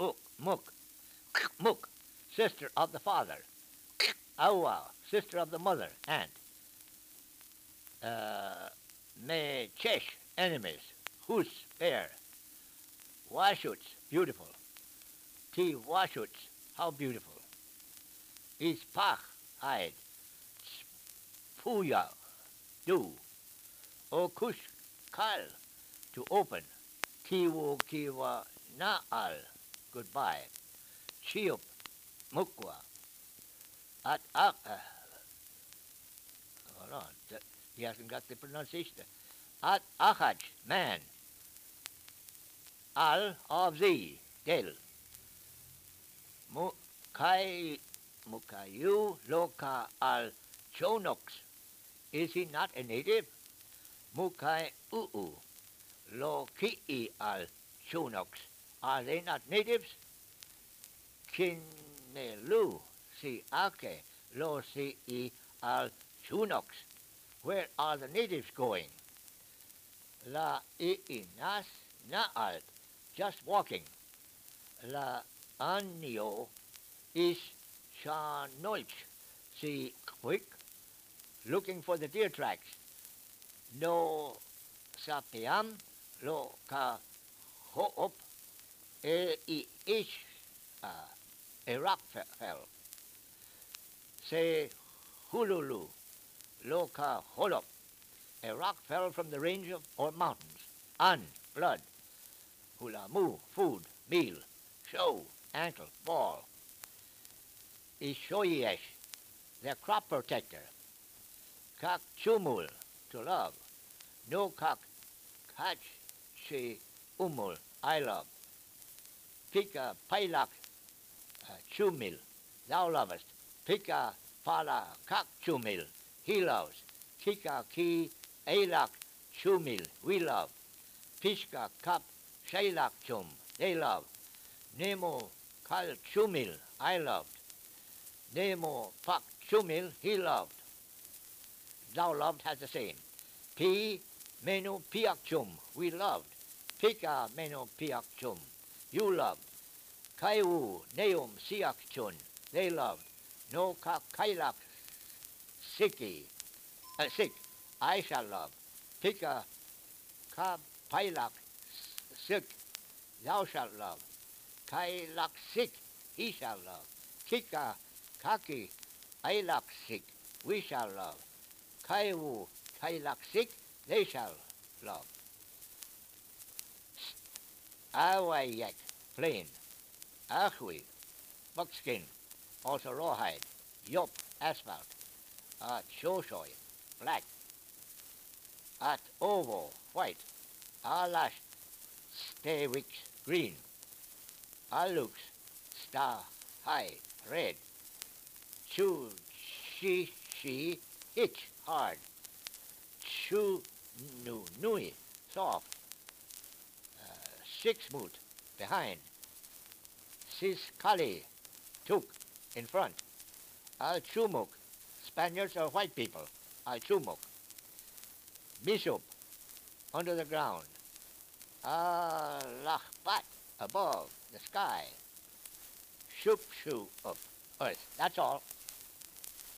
uk, muk, muk, sister of the father. Awa, sister of the mother, aunt. Me chesh, enemies. Hus, bear. Washuts, beautiful. T washuts, how beautiful. Is pach, hide. Puya, do. O kush, kal, to open. Kiwo kiwa naal, goodbye. Chiup, mukwa. At hold on, he hasn't got the pronunciation. At achaj, man. Al of thee, del. Mukai, mukayu loka al chonox. Is he not a native? Mukai uu lo ki'i al chonox. Are they not natives? Kinelu si ake lo si al chonox. Where are the natives going? La i'inas na'alt, just walking. La anio is shanolch, see quick, looking for the deer tracks. No sapiam lo ka hoop e ish a rock fell. Say hululu lo ka holop. A rock fell from the range of or mountains. An, blood. Hulamu, food, meal. Show, ankle, ball. Ishoyesh, the crop protector. Kak chumul, to love. No kak kach she umul, I love. Pika pailak chumil, thou lovest. Pika pala kak chumil, he loves. Kika ki Eilak chumil, we love. Pishka kap shailak chum, they love. Nemo kal chumil, I loved. Nemo pak chumil, he loved. Thou loved has the same. Pi menu piak chum, we loved. Pika menu piak chum, you loved. Kaiwu neum siak chun, they loved. No kak kailak siki, sick. I shall love. Pika ka pailak sick, thou shalt love. Kailak sick, he shall love. Kika kaki ailak sick, we shall love. Kaiwu kailak sick, they shall love. Awayak, plain. Achwi, buckskin, also rawhide. Yop, asphalt. Shoshoy, black. At ovo, white. Alash, stewix, green. Alux, star, high, red. Chu, she, hitch, hard. Chu, nui, soft. Six moot, behind. Sis kali, tuk, in front. Al chumuk, Spaniards are white people. Al chumuk. Bishop, under the ground. Lachbat, above, the sky. Shup, up, earth. That's all.